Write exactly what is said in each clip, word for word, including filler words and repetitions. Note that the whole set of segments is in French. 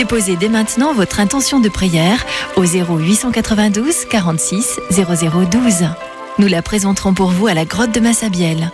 Déposez dès maintenant votre intention de prière au zéro huit cent quatre-vingt-douze quarante-six zéro zéro douze. Nous la présenterons pour vous à la grotte de Massabielle.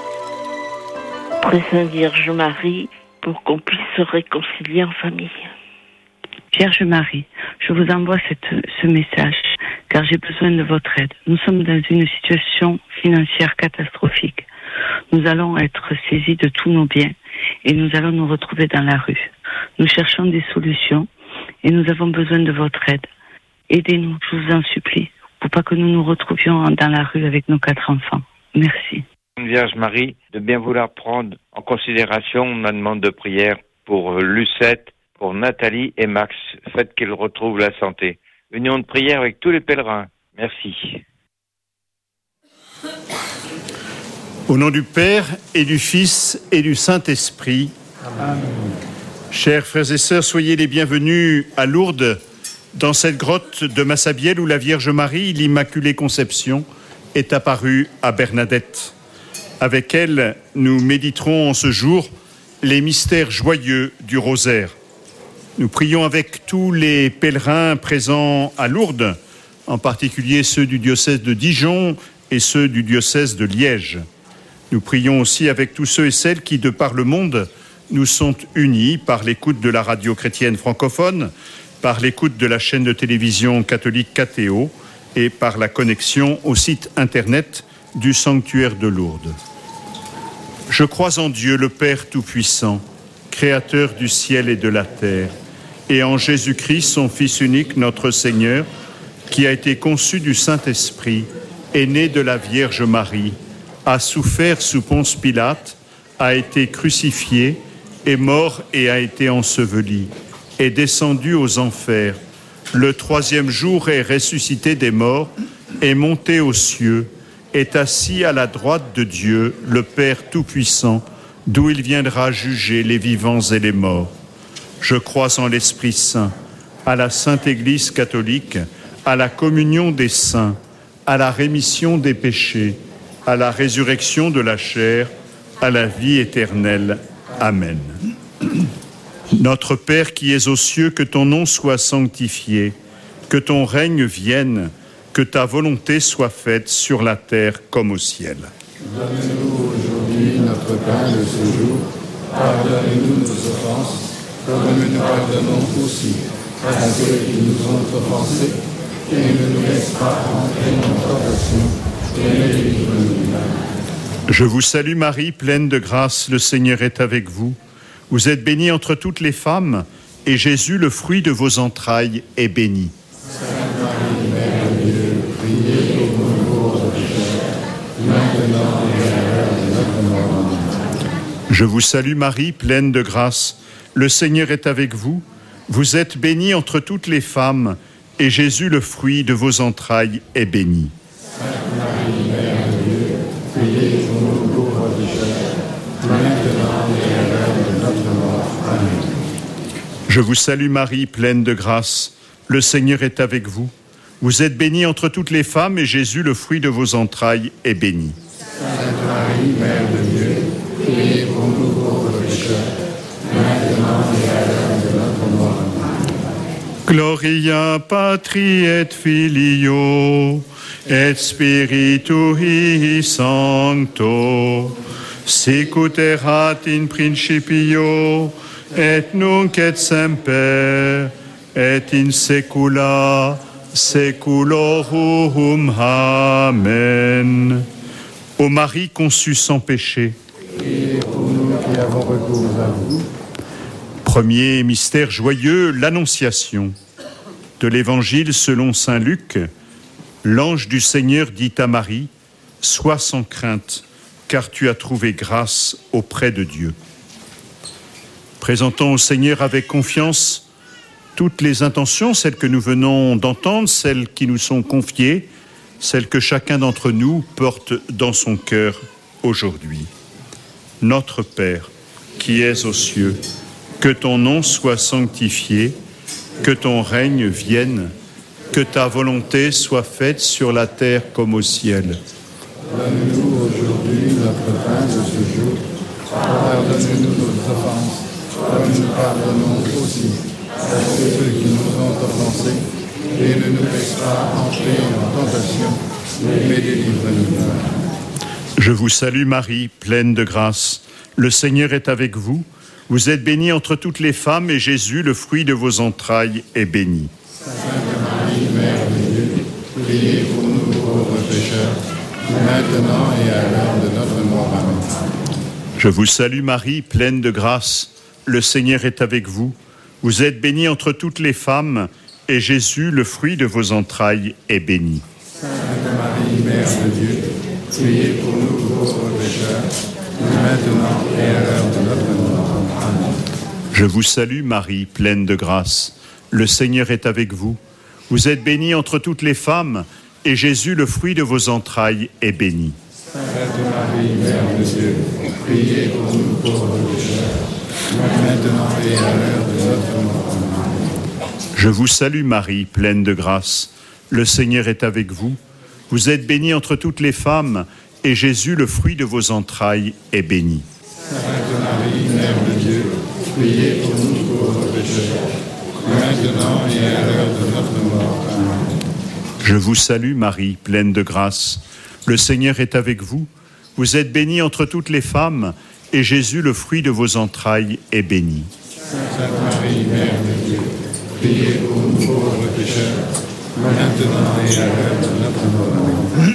Très Sainte Vierge Marie, pour qu'on puisse se réconcilier en famille. Vierge Marie, je vous envoie cette, ce message car j'ai besoin de votre aide. Nous sommes dans une situation financière catastrophique. Nous allons être saisis de tous nos biens et nous allons nous retrouver dans la rue. Nous cherchons des solutions et nous avons besoin de votre aide. Aidez-nous, je vous en supplie, pour pas que nous nous retrouvions dans la rue avec nos quatre enfants. Merci. Vierge Marie, de bien vouloir prendre en considération ma demande de prière pour Lucette, pour Nathalie et Max. Faites qu'ils retrouvent la santé. Union de prière avec tous les pèlerins. Merci. Au nom du Père et du Fils et du Saint-Esprit. Amen. Chers frères et sœurs, soyez les bienvenus à Lourdes, dans cette grotte de Massabielle où la Vierge Marie, l'Immaculée Conception, est apparue à Bernadette. Avec elle, nous méditerons en ce jour les mystères joyeux du rosaire. Nous prions avec tous les pèlerins présents à Lourdes, en particulier ceux du diocèse de Dijon et ceux du diocèse de Liège. Nous prions aussi avec tous ceux et celles qui, de par le monde, nous sont unis par l'écoute de la radio chrétienne francophone, par l'écoute de la chaîne de télévision catholique K T O et par la connexion au site internet du sanctuaire de Lourdes. Je crois en Dieu, le Père Tout-Puissant, Créateur du ciel et de la terre, et en Jésus-Christ, son Fils unique, notre Seigneur, qui a été conçu du Saint-Esprit, est né de la Vierge Marie, a souffert sous Ponce Pilate, a été crucifié, est mort et a été enseveli, est descendu aux enfers, le troisième jour est ressuscité des morts, est monté aux cieux, est assis à la droite de Dieu, le Père Tout-Puissant, d'où il viendra juger les vivants et les morts. Je crois en l'Esprit Saint, à la Sainte Église catholique, à la communion des saints, à la rémission des péchés, à la résurrection de la chair, à la vie éternelle. Amen. Notre Père qui es aux cieux, que ton nom soit sanctifié, que ton règne vienne, que ta volonté soit faite sur la terre comme au ciel. Donne-nous aujourd'hui notre pain de ce jour. Pardonne-nous nos offenses, comme nous pardonnons aussi à ceux qui nous ont offensés, et ne nous laisse pas entrer dans tentation, et délivre-nous du mal. Je vous salue Marie, pleine de grâce, le Seigneur est avec vous. Vous êtes bénie entre toutes les femmes, et Jésus, le fruit de vos entrailles, est béni. Sainte Marie, Mère de Dieu, priez pour nous pauvres pécheurs, maintenant et à l'heure de notre mort. Amen. Je vous salue Marie, pleine de grâce, le Seigneur est avec vous. Vous êtes bénie entre toutes les femmes, et Jésus, le fruit de vos entrailles, est béni. Sainte Marie, Mère de Dieu, priez pour nous pauvres pécheurs, maintenant et à l'heure de notre mort. Amen. Je vous salue Marie, pleine de grâce, le Seigneur est avec vous. Vous êtes bénie entre toutes les femmes, et Jésus, le fruit de vos entrailles, est béni. Sainte Marie, Mère de Dieu, priez pour nous pauvres pécheurs, maintenant et à l'heure de notre mort. Gloria Patri et Filio et Spiritui Sancto, sicut erat in principio et nunc et semper et in saecula saeculorum. Amen. Ô Marie conçue sans péché, Priez pour nous qui avons recours à vous. Premier mystère joyeux, l'Annonciation. De l'Évangile selon saint Luc, l'ange du Seigneur dit à Marie, « Sois sans crainte, car tu as trouvé grâce auprès de Dieu. » Présentons au Seigneur avec confiance toutes les intentions, celles que nous venons d'entendre, celles qui nous sont confiées, celles que chacun d'entre nous porte dans son cœur aujourd'hui. Notre Père, qui es aux cieux, que ton nom soit sanctifié, que ton règne vienne, que ta volonté soit faite sur la terre comme au ciel. Donne-nous aujourd'hui notre pain de ce jour. Pardonne-nous nos offenses, comme nous pardonnons aussi à ceux qui nous ont offensés, et ne nous laisse pas entrer en tentation, mais délivre-nous du mal. Je vous salue Marie, pleine de grâce. Le Seigneur est avec vous. Vous êtes bénie entre toutes les femmes, et Jésus, le fruit de vos entrailles, est béni. Sainte Marie, Mère de Dieu, priez pour nous pauvres pécheurs, maintenant et à l'heure de notre mort. Amen. Je vous salue Marie, pleine de grâce. Le Seigneur est avec vous. Vous êtes bénie entre toutes les femmes, et Jésus, le fruit de vos entrailles, est béni. Sainte Marie, Mère de Dieu, priez pour nous pauvres pécheurs, maintenant et à l'heure de notre mort. Amen. Je vous salue Marie, pleine de grâce. Le Seigneur est avec vous. Vous êtes bénie entre toutes les femmes, et Jésus, le fruit de vos entrailles, est béni. Sainte Marie, Mère de Dieu, priez pour nous pauvres pécheurs, maintenant et à l'heure de notre mort. Amen. Je vous salue Marie, pleine de grâce. Le Seigneur est avec vous. Vous êtes bénie entre toutes les femmes, et Jésus, le fruit de vos entrailles, est béni. Sainte Marie, Mère de Dieu, priez pour nous pauvres pécheurs, maintenant et à l'heure de notre mort. Amen. Je vous salue Marie, pleine de grâce. Le Seigneur est avec vous. Vous êtes bénie entre toutes les femmes, et Jésus, le fruit de vos entrailles, est béni. Sainte Marie, Mère de Dieu, priez pour nous pauvres pécheurs, maintenant et à l'heure de notre mort. Amen.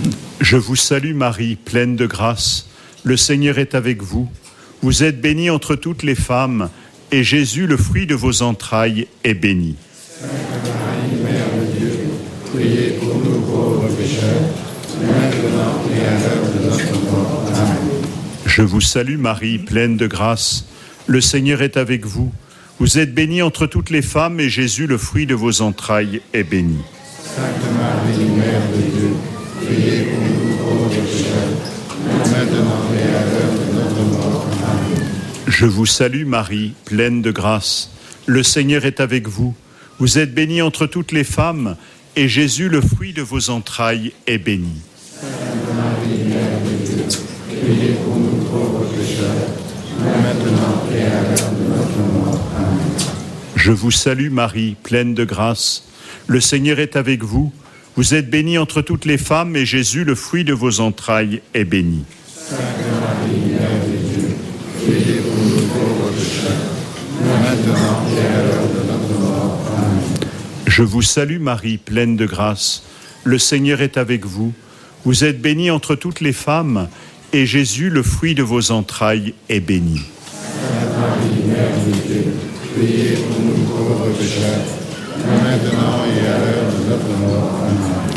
Je vous salue Marie, pleine de grâce. Le Seigneur est avec vous. Vous êtes bénie entre toutes les femmes, et Jésus, le fruit de vos entrailles, est béni. Sainte Marie, Mère de Dieu, priez pour nous pauvres pécheurs, maintenant et à l'heure de notre mort. Amen. Je vous salue Marie, pleine de grâce. Le Seigneur est avec vous. Vous êtes bénie entre toutes les femmes, et Jésus, le fruit de vos entrailles, est béni. Sainte Marie, Mère de Dieu, priez pour nous pauvres pécheurs, maintenant et à l'heure de notre mort. Amen. Je vous salue Marie, pleine de grâce. Le Seigneur est avec vous. Vous êtes bénie entre toutes les femmes, et Jésus, le fruit de vos entrailles, est béni. Sainte Marie, Mère de Dieu, priez pour nous pauvres pécheurs, maintenant et à l'heure de notre mort. Amen. Je vous salue Marie, pleine de grâce. Le Seigneur est avec vous. Vous êtes bénie entre toutes les femmes, et Jésus, le fruit de vos entrailles, est béni. Sainte Marie, Mère de Dieu, priez pour nous pauvres pécheurs, maintenant et à l'heure de notre mort. Amen. Je vous salue Marie, pleine de grâce. Le Seigneur est avec vous. Vous êtes bénie entre toutes les femmes, et Jésus, le fruit de vos entrailles, est béni. Sainte Marie, Mère de Dieu, priez pour nous pauvres pécheurs, maintenant et à l'heure de notre mort. Amen.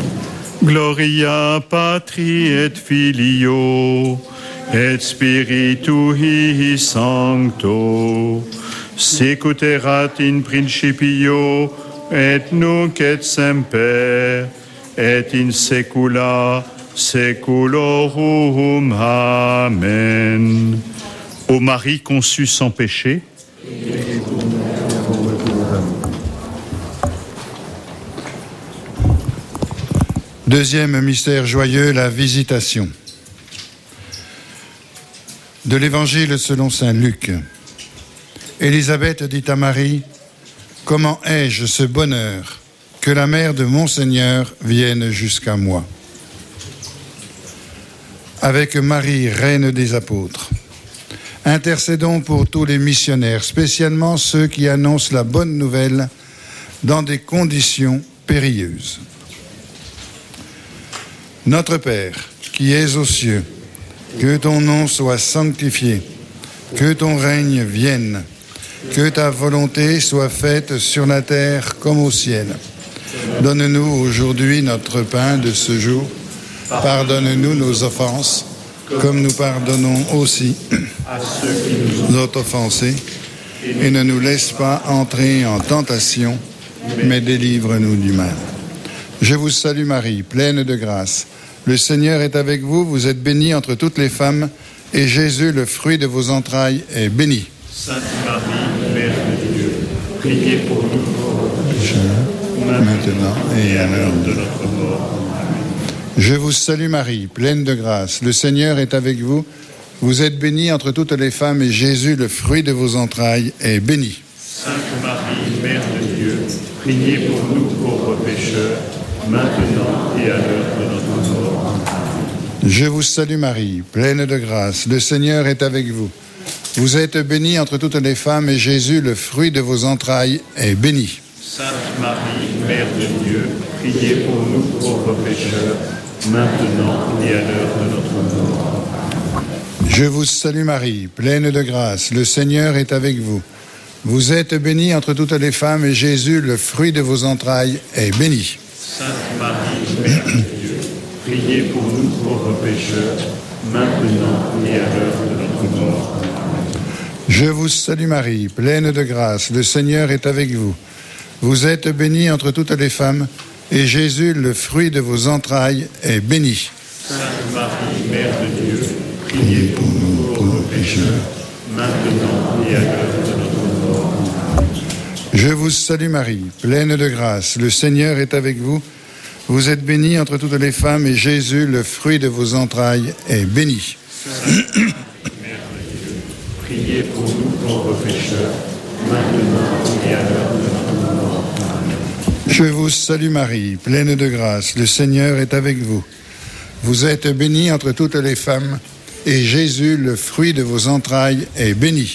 Gloria Patri et Filio et Spiritui Sancto, sicuterat in principio et nunc et semper et in saecula saeculorum. Amen. Ô Marie conçue sans péché, Deuxième mystère joyeux, la visitation. De l'Évangile selon saint Luc. Élisabeth dit à Marie, « Comment ai-je ce bonheur que la mère de mon Seigneur vienne jusqu'à moi ?» Avec Marie, reine des apôtres, intercédons pour tous les missionnaires, spécialement ceux qui annoncent la bonne nouvelle dans des conditions périlleuses. Notre Père, qui es aux cieux, que ton nom soit sanctifié, que ton règne vienne, que ta volonté soit faite sur la terre comme au ciel. Donne-nous aujourd'hui notre pain de ce jour. Pardonne-nous nos offenses, comme nous pardonnons aussi à ceux qui nous ont offensés, et ne nous laisse pas entrer en tentation, mais délivre-nous du mal. Je vous salue Marie, pleine de grâce. Le Seigneur est avec vous, vous êtes bénie entre toutes les femmes, et Jésus, le fruit de vos entrailles, est béni. Sainte Marie, Mère de Dieu, priez pour nous pauvres pécheurs, maintenant et à l'heure de notre mort. Je vous salue Marie, pleine de grâce. Le Seigneur est avec vous, vous êtes bénie entre toutes les femmes, et Jésus, le fruit de vos entrailles, est béni. Sainte Marie, Mère priez pour nous pauvres pécheurs, maintenant et à l'heure de notre mort. Je vous salue Marie, pleine de grâce, le Seigneur est avec vous. Vous êtes bénie entre toutes les femmes et Jésus, le fruit de vos entrailles, est béni. Sainte Marie, Mère de Dieu, priez pour nous pauvres pécheurs, maintenant et à l'heure de notre mort. Je vous salue Marie, pleine de grâce, le Seigneur est avec vous. Vous êtes bénie entre toutes les femmes et Jésus, le fruit de vos entrailles, est béni. Sainte Marie, Mère de Dieu, priez pour nous pauvres pécheurs, maintenant et à l'heure de notre mort. Je vous salue Marie, pleine de grâce, le Seigneur est avec vous. Vous êtes bénie entre toutes les femmes, et Jésus, le fruit de vos entrailles, est béni. Sainte Marie, Mère de Dieu, priez pour nous pauvres pécheurs, maintenant et à l'heure de notre mort. Je vous salue Marie, pleine de grâce, le Seigneur est avec vous. Vous êtes bénie entre toutes les femmes, et Jésus, le fruit de vos entrailles, est béni. Sainte Marie, Mère de Dieu, priez pour nous pauvres pécheurs, maintenant et à l'heure de notre mort. Je vous salue Marie, pleine de grâce, le Seigneur est avec vous. Vous êtes bénie entre toutes les femmes, et Jésus, le fruit de vos entrailles, est béni.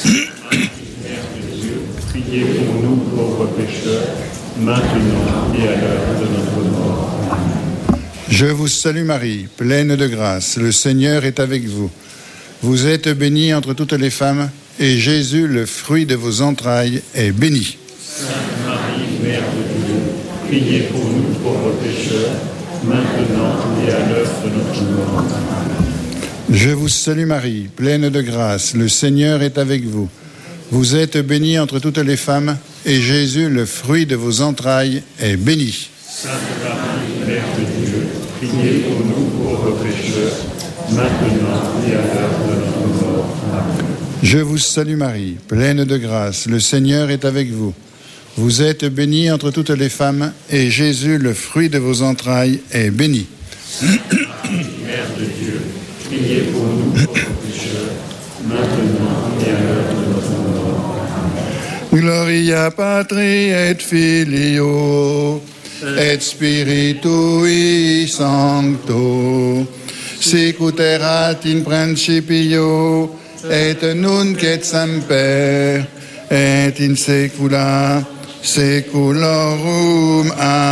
Mère de Dieu, priez pour nous pauvres pécheurs, maintenant et à l'heure de notre mort. Je vous salue Marie, pleine de grâce, le Seigneur est avec vous. Vous êtes bénie entre toutes les femmes, et Jésus, le fruit de vos entrailles, est béni. Sainte Marie, Mère de Dieu, priez pour nous pauvres pécheurs, maintenant et à l'heure de notre mort. Je vous salue Marie, pleine de grâce, le Seigneur est avec vous. Vous êtes bénie entre toutes les femmes, et Jésus, le fruit de vos entrailles, est béni. Sainte Marie, Mère de Dieu, priez pour nous pauvres pécheurs, maintenant et à l'heure de notre mort. Amen. Je vous salue Marie, pleine de grâce, le Seigneur est avec vous. Vous êtes bénie entre toutes les femmes, et Jésus, le fruit de vos entrailles, est béni. Sainte Marie, Mère de Dieu, priez pour nous pauvres pécheurs, maintenant et à l'heure de notre mort. Gloria Patri et Filio et Spiritui Sancto, sicut erat in principio et nunc et semper et in saecula saeculorum.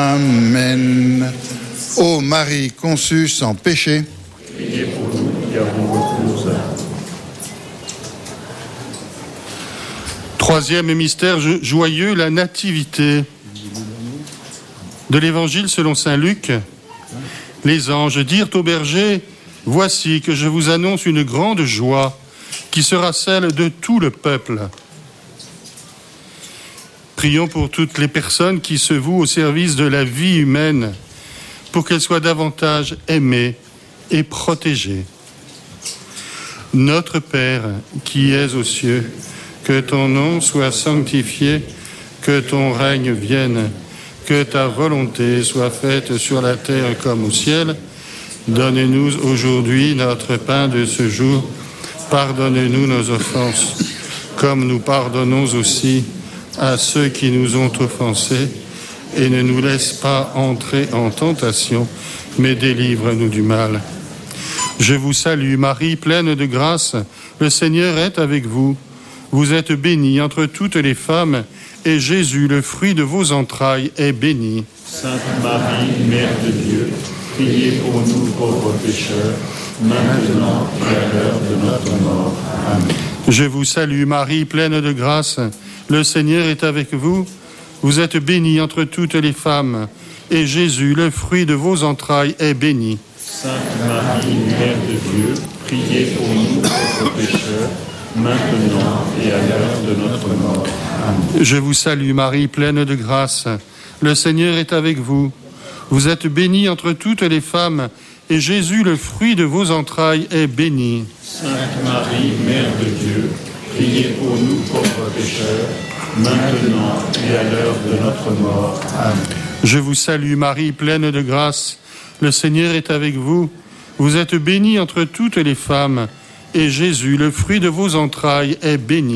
Amen. Ô Marie conçue sans péché, Priez pour nous qui avons recours à vous. Troisième mystère joyeux, la nativité. De l'Évangile selon saint Luc, les anges dirent aux bergers, « Voici que je vous annonce une grande joie qui sera celle de tout le peuple. » Prions pour toutes les personnes qui se vouent au service de la vie humaine, pour qu'elles soient davantage aimées et protégées. Notre Père, qui es aux cieux, que ton nom soit sanctifié, que ton règne vienne, que ta volonté soit faite sur la terre comme au ciel. Donne-nous aujourd'hui notre pain de ce jour. Pardonne-nous nos offenses, comme nous pardonnons aussi à ceux qui nous ont offensés. Et ne nous laisse pas entrer en tentation, mais délivre-nous du mal. Je vous salue, Marie, pleine de grâce. Le Seigneur est avec vous. Vous êtes bénie entre toutes les femmes, et Jésus, le fruit de vos entrailles, est béni. Sainte Marie, Mère de Dieu, priez pour nous pauvres pécheurs, maintenant et à l'heure de notre mort. Amen. Je vous salue, Marie, pleine de grâce. Le Seigneur est avec vous. Vous êtes bénie entre toutes les femmes, et Jésus, le fruit de vos entrailles, est béni. Sainte Marie, Mère de Dieu, priez pour nous pauvres pécheurs, maintenant et à l'heure de notre mort. Amen. Je vous salue, Marie, pleine de grâce. Le Seigneur est avec vous. Vous êtes bénie entre toutes les femmes, et Jésus, le fruit de vos entrailles, est béni. Sainte Marie, Mère de Dieu, priez pour nous pauvres pécheurs, maintenant et à l'heure de notre mort. Amen. Je vous salue, Marie, pleine de grâce. Le Seigneur est avec vous. Vous êtes bénie entre toutes les femmes, et Jésus, le fruit de vos entrailles, est béni.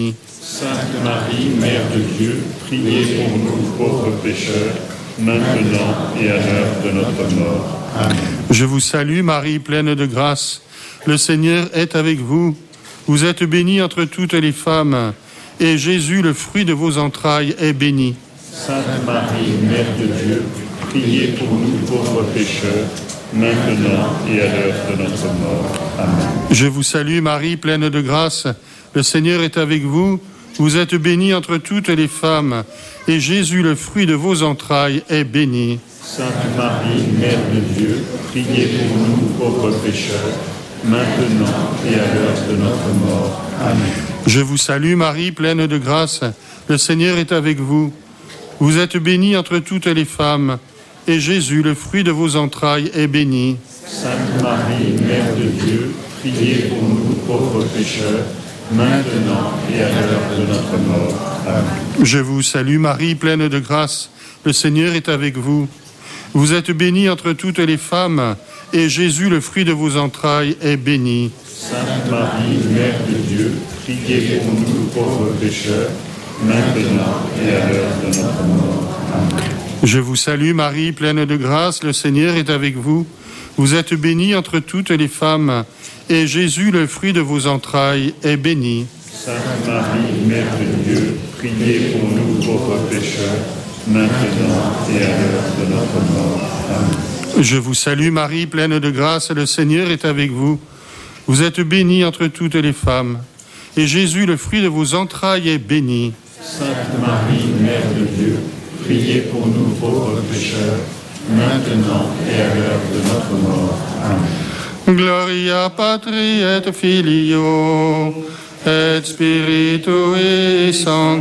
Sainte Marie, Mère de Dieu, priez pour nous pauvres pécheurs, maintenant et à l'heure de notre mort. Amen. Je vous salue Marie, pleine de grâce. Le Seigneur est avec vous. Vous êtes bénie entre toutes les femmes, et Jésus, le fruit de vos entrailles, est béni. Sainte Marie, Mère de Dieu, priez pour nous pauvres pécheurs, maintenant et à l'heure de notre mort. Amen. Je vous salue Marie, pleine de grâce. Le Seigneur est avec vous. Vous êtes bénie entre toutes les femmes, et Jésus, le fruit de vos entrailles, est béni. Sainte Marie, Mère de Dieu, priez pour nous pauvres pécheurs, maintenant et à l'heure de notre mort. Amen. Je vous salue Marie, pleine de grâce. Le Seigneur est avec vous. Vous êtes bénie entre toutes les femmes, et Jésus, le fruit de vos entrailles, est béni. Sainte Marie, Mère de Dieu, priez pour nous pauvres pécheurs, maintenant et à l'heure de notre mort. Amen. Je vous salue Marie, pleine de grâce. Le Seigneur est avec vous. Vous êtes bénie entre toutes les femmes, et Jésus, le fruit de vos entrailles, est béni. Sainte Marie, Mère de Dieu, priez pour nous pauvres pécheurs, maintenant et à l'heure de notre mort. Amen. Je vous salue Marie, pleine de grâce. Le Seigneur est avec vous. Vous êtes bénie entre toutes les femmes, et Jésus, le fruit de vos entrailles, est béni. Sainte Marie, Mère de Dieu, priez pour nous pauvres pécheurs, maintenant et à l'heure de notre mort. Amen. Je vous salue Marie, pleine de grâce. Le Seigneur est avec vous. Vous êtes bénie entre toutes les femmes, et Jésus, le fruit de vos entrailles, est béni. Sainte Marie, Mère de Dieu, priez pour nous pauvres pécheurs, maintenant et à l'heure de notre mort. Amen. Gloria Patri et Filio et Spiritui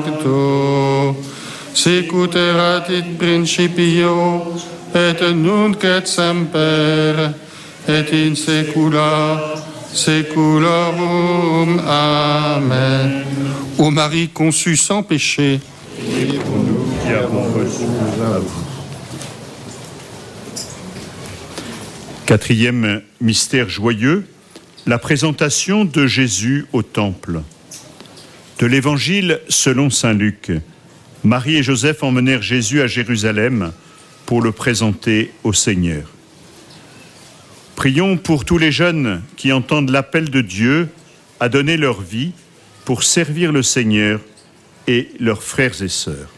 Sancto, sicut erat in principio et nunc et semper et in saecula saeculorum. Amen. Ô Marie conçue sans péché, priez pour nous qui avons recours à vous. Quatrième mystère joyeux, la présentation de Jésus au temple. De l'Évangile selon saint Luc, Marie et Joseph emmenèrent Jésus à Jérusalem pour le présenter au Seigneur. Prions pour tous les jeunes qui entendent l'appel de Dieu à donner leur vie pour servir le Seigneur et leurs frères et sœurs.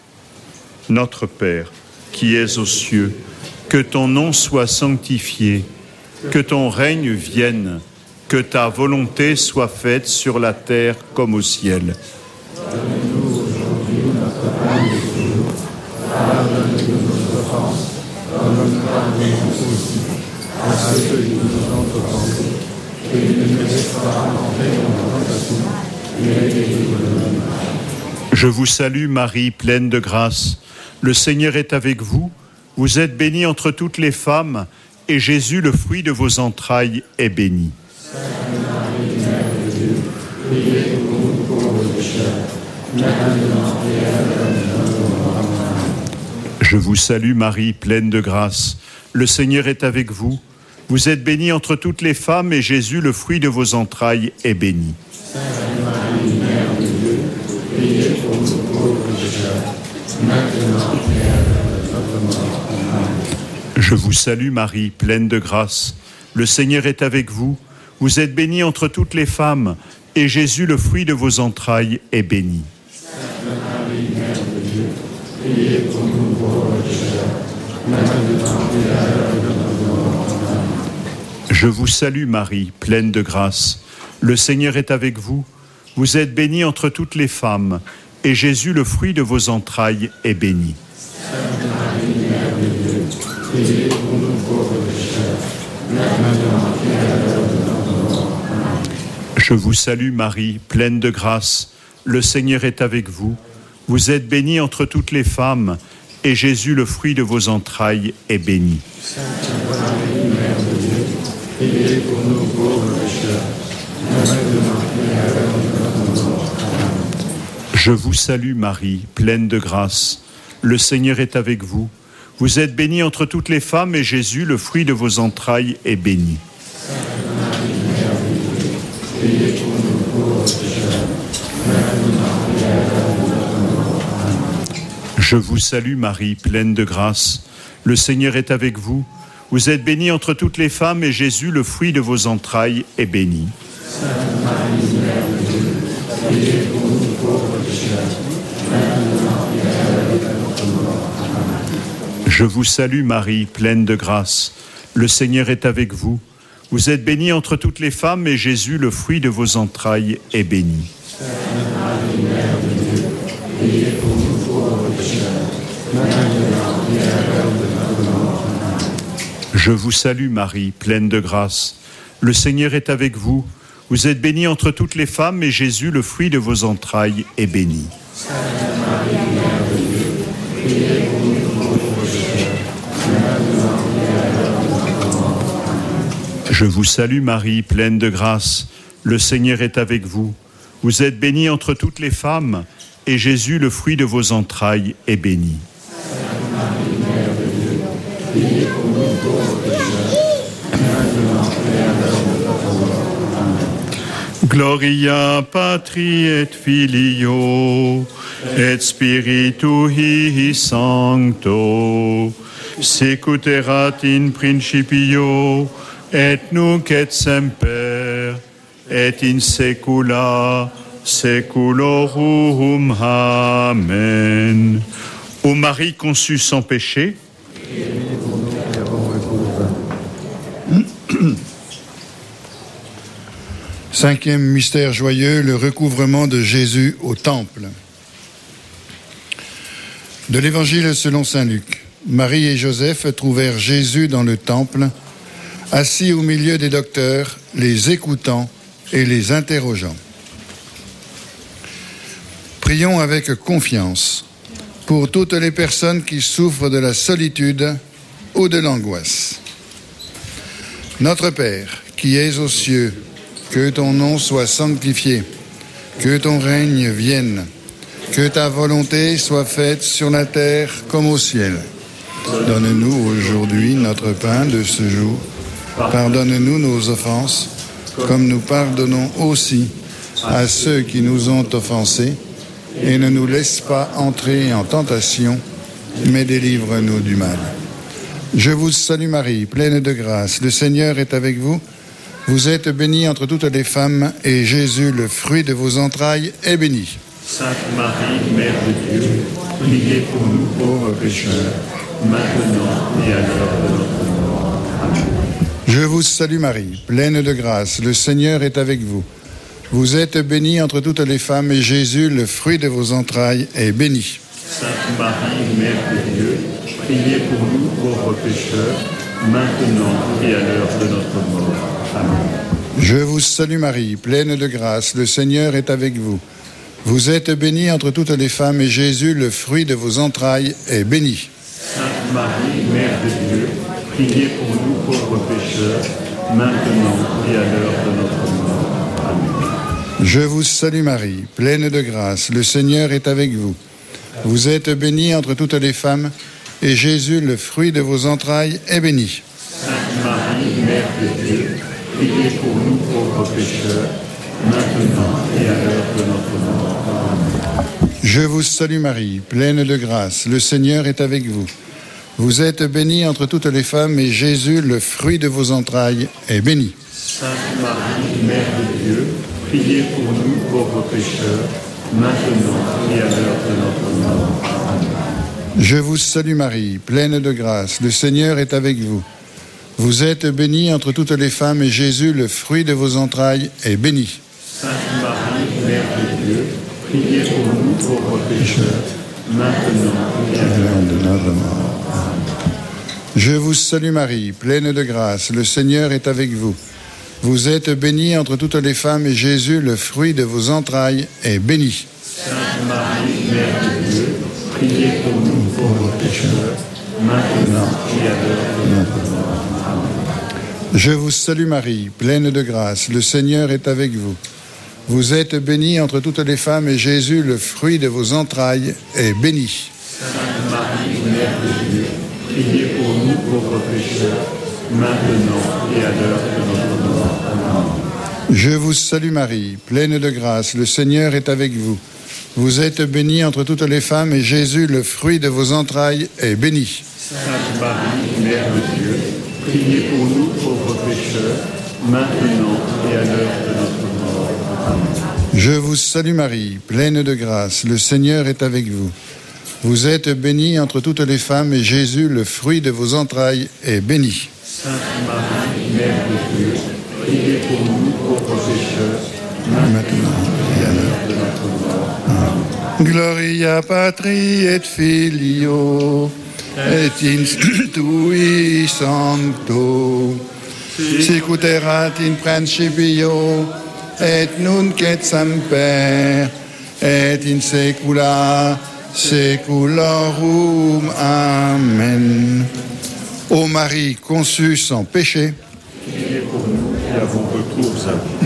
Notre Père, qui es aux cieux, que ton nom soit sanctifié, que ton règne vienne, que ta volonté soit faite sur la terre comme au ciel. Donne-nous aujourd'hui notre pain de ce jour. Pardonne-nous nos offenses, comme nous pardonnons aussi à ceux qui nous ont offensés. Et ne nous laisse pas entrer dans la tentation, mais délivre-nous du mal. Je vous salue Marie, pleine de grâce. Le Seigneur est avec vous. Vous êtes bénie entre toutes les femmes, et Jésus, le fruit de vos entrailles, est béni. Sainte Marie, Mère de Dieu, priez pour nous pauvres pécheurs, maintenant et à l'heure de notre mort. Amen. Je vous salue Marie, pleine de grâce. Le Seigneur est avec vous. Vous êtes bénie entre toutes les femmes, et Jésus, le fruit de vos entrailles, est béni. Sainte Marie, Mère de Dieu, priez pour nous pauvres pécheurs, maintenant et à l'heure de notre mort. Amen. Je vous salue Marie, pleine de grâce. Le Seigneur est avec vous. Vous êtes bénie entre toutes les femmes, et Jésus, le fruit de vos entrailles, est béni. Sainte Marie, Mère de Dieu, priez pour nous pauvres pécheurs, maintenant et à l'heure de notre mort. Amen. Je vous salue Marie, pleine de grâce. Le Seigneur est avec vous. Vous êtes bénie entre toutes les femmes, et Jésus, le fruit de vos entrailles, est béni. Sainte Marie, Mère de Dieu, priez pour nous pauvres pécheurs, maintenant et à l'heure de notre mort. Amen. Je vous salue Marie, pleine de grâce. Le Seigneur est avec vous. Vous êtes bénie entre toutes les femmes, et Jésus, le fruit de vos entrailles, est béni. Sainte Marie, Mère de Dieu, priez pour nous pauvres pécheurs, maintenant et à l'heure de notre mort. Amen. Je vous salue Marie, pleine de grâce. Le Seigneur est avec vous. Vous êtes bénie entre toutes les femmes, et Jésus, le fruit de vos entrailles, est béni. Sainte Marie, Mère de Dieu, priez pour nous pauvres pauvres pécheurs, maintenant et à l'heure de notre mort. Amen. Je vous salue Marie, pleine de grâce. Le Seigneur est avec vous. Vous êtes bénie entre toutes les femmes et Jésus, le fruit de vos entrailles, est béni. Sainte Marie, Mère de Dieu, priez pour nous pauvres pécheurs, maintenant et à l'heure de notre mort. Amen. Je vous salue Marie, pleine de grâce. Le Seigneur est avec vous. Vous êtes bénie entre toutes les femmes et Jésus, le fruit de vos entrailles, est béni. Sainte Marie, Mère de Dieu, priez pour nous pauvres pécheurs, maintenant et à l'heure de notre mort. Amen. Je vous salue Marie, pleine de grâce. Le Seigneur est avec vous. Vous êtes bénie entre toutes les femmes et Jésus, le fruit de vos entrailles, est béni. Sainte Marie, Mère de Dieu, priez pour nous pauvres pécheurs, maintenant et à l'heure de notre mort. Amen. Je vous salue Marie, pleine de grâce. Le Seigneur est avec vous. Vous êtes bénie entre toutes les femmes et Jésus, le fruit de vos entrailles, est béni. Sainte Marie, Mère de Dieu, priez pour nous pauvres pécheurs, maintenant et à l'heure de notre mort. Amen. Gloria Patri et Filio et Spiritui Sancto, sicut erat in principio et nunc et semper et in saecula saeculorum. Amen. Ô Marie conçue sans péché, Cinquième mystère joyeux, le recouvrement de Jésus au temple. De l'Évangile selon saint Luc. Marie et Joseph trouvèrent Jésus dans le temple, assis au milieu des docteurs, les écoutant et les interrogeant. Prions avec confiance pour toutes les personnes qui souffrent de la solitude ou de l'angoisse. Notre Père, qui es aux cieux, que ton nom soit sanctifié, que ton règne vienne, que ta volonté soit faite sur la terre comme au ciel. Donne-nous aujourd'hui notre pain de ce jour. Pardonne-nous nos offenses, comme nous pardonnons aussi à ceux qui nous ont offensés, et ne nous laisse pas entrer en tentation, mais délivre-nous du mal. Je vous salue Marie, pleine de grâce, le Seigneur est avec vous. Vous êtes bénie entre toutes les femmes, et Jésus, le fruit de vos entrailles, est béni. Sainte Marie, Mère de Dieu, priez pour nous pauvres pécheurs, maintenant et à l'heure de notre mort. Amen. Je vous salue Marie, pleine de grâce, le Seigneur est avec vous. Vous êtes bénie entre toutes les femmes, et Jésus, le fruit de vos entrailles, est béni. Sainte Marie, Mère de Dieu, priez pour nous pauvres pécheurs, maintenant et à l'heure de notre mort. Amen. Je vous salue Marie, pleine de grâce, le Seigneur est avec vous. Vous êtes bénie entre toutes les femmes, et Jésus, le fruit de vos entrailles, est béni. Sainte Marie, Mère de Dieu, priez pour nous pauvres pécheurs, maintenant et à l'heure de notre mort. Amen. Je vous salue Marie, pleine de grâce, le Seigneur est avec vous. Vous êtes bénie entre toutes les femmes, et Jésus, le fruit de vos entrailles, est béni. Sainte Marie, Mère de Dieu, priez pour nous pauvres pécheurs, maintenant et à l'heure de notre mort. Amen. Je vous salue Marie, pleine de grâce, le Seigneur est avec vous. Vous êtes bénie entre toutes les femmes, et Jésus, le fruit de vos entrailles, est béni. Sainte Marie, Mère de Dieu, priez pour nous pauvres pécheurs, maintenant et à l'heure de notre mort. Amen. Je vous salue Marie, pleine de grâce, le Seigneur est avec vous. Vous êtes bénie entre toutes les femmes, et Jésus, le fruit de vos entrailles, est béni. Sainte Marie, Mère de Dieu, priez pour nous pauvres pécheurs, maintenant et à l'heure de notre mort. Amen. Je vous salue Marie, pleine de grâce, le Seigneur est avec vous. Vous êtes bénie entre toutes les femmes, et Jésus, le fruit de vos entrailles, est béni. Sainte Marie, Mère de Dieu, priez pour nous pauvres pécheurs, maintenant et à l'heure de notre mort. Amen. Je vous salue Marie, pleine de grâce, le Seigneur est avec vous. Vous êtes bénie entre toutes les femmes, et Jésus, le fruit de vos entrailles, est béni. Sainte Marie, Mère de Dieu, priez pour nous pauvres pécheurs, maintenant et à l'heure de notre mort. Amen. Je vous salue Marie, pleine de grâce, le Seigneur est avec vous. Vous êtes bénie entre toutes les femmes et Jésus, le fruit de vos entrailles, est béni. Sainte Marie, Mère de Dieu, priez pour nous pauvres pécheurs, maintenant et à l'heure de notre mort. Amen. Je vous salue Marie, pleine de grâce, le Seigneur est avec vous. Vous êtes bénie entre toutes les femmes et Jésus, le fruit de vos entrailles, est béni. Sainte Marie, Mère de Dieu, priez pour nous pauvres pécheurs, maintenant et à l'heure de notre mort. Amen. Gloria Patri et Filio et in Spiritu Sancto, sicut erat in principio et nunc et semper et in saecula saeculorum. Amen. Ô Marie conçue sans péché, priez pour nous qui avons recours à vous.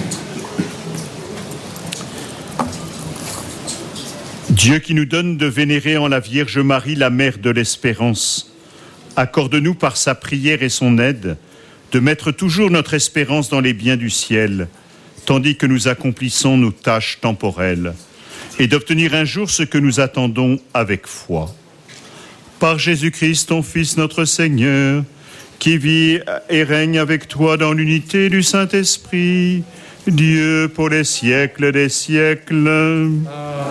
Dieu qui nous donne de vénérer en la Vierge Marie la mère de l'espérance, accorde-nous par sa prière et son aide de mettre toujours notre espérance dans les biens du ciel, tandis que nous accomplissons nos tâches temporelles, et d'obtenir un jour ce que nous attendons avec foi. Par Jésus-Christ, ton Fils, notre Seigneur, qui vit et règne avec toi dans l'unité du Saint-Esprit, Dieu pour les siècles des siècles. Amen.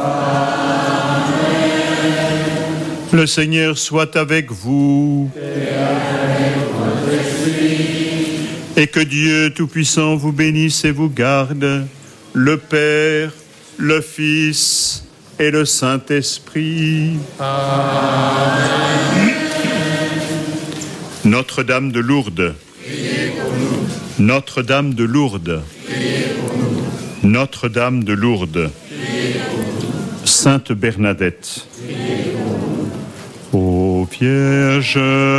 Le Seigneur soit avec vous. Et avec votre esprit. Et que Dieu Tout-Puissant vous bénisse et vous garde, le Père, le Fils et le Saint-Esprit. Amen. Notre-Dame de Lourdes, priez pour nous. Notre-Dame de Lourdes, priez pour nous. Notre-Dame de Lourdes, priez pour nous. Sainte Bernadette, priez pour nous. Ô Vierge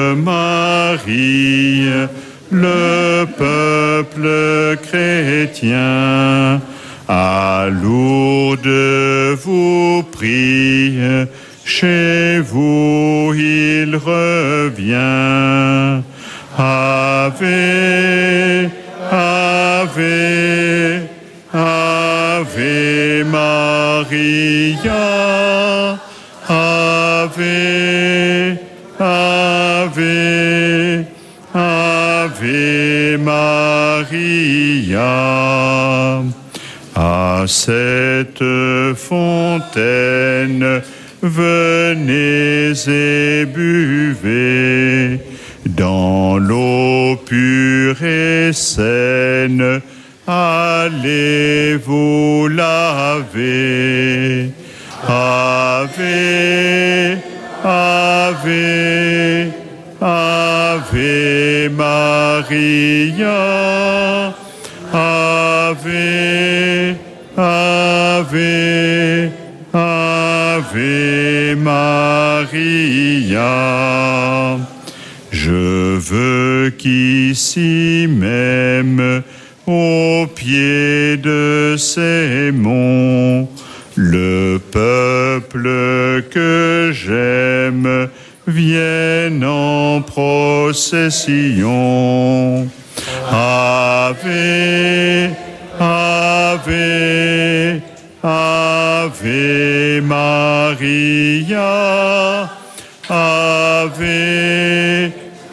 Marie, le peuple chrétien à Lourdes vous prie, chez vous il revient. Ave, Ave, Ave Maria, Ave, Ave, Ave Maria. À cette fontaine, venez et buvez, dans l'eau pure et saine, allez vous laver. Ave, Ave, Ave Maria, Ave, Ave, Ave Maria. Je veux qu'ici même, au pied de ces monts, le peuple que j'aime vienne en procession. Ave, Ave, Ave Maria, Ave,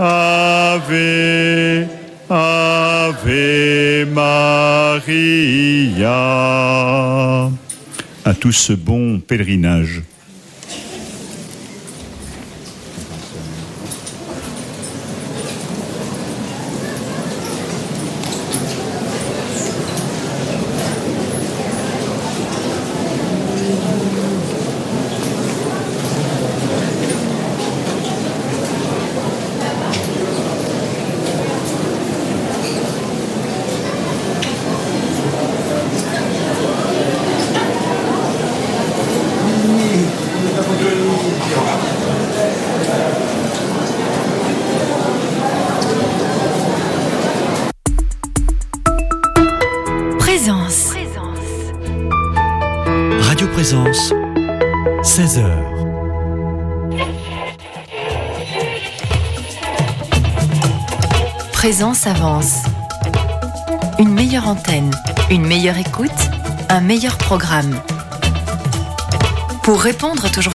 Ave, Ave Maria. À tous ce bon pèlerinage. Présence, seize heures. Présence avance. Une meilleure antenne, Une meilleure écoute, un meilleur programme. Pour répondre toujours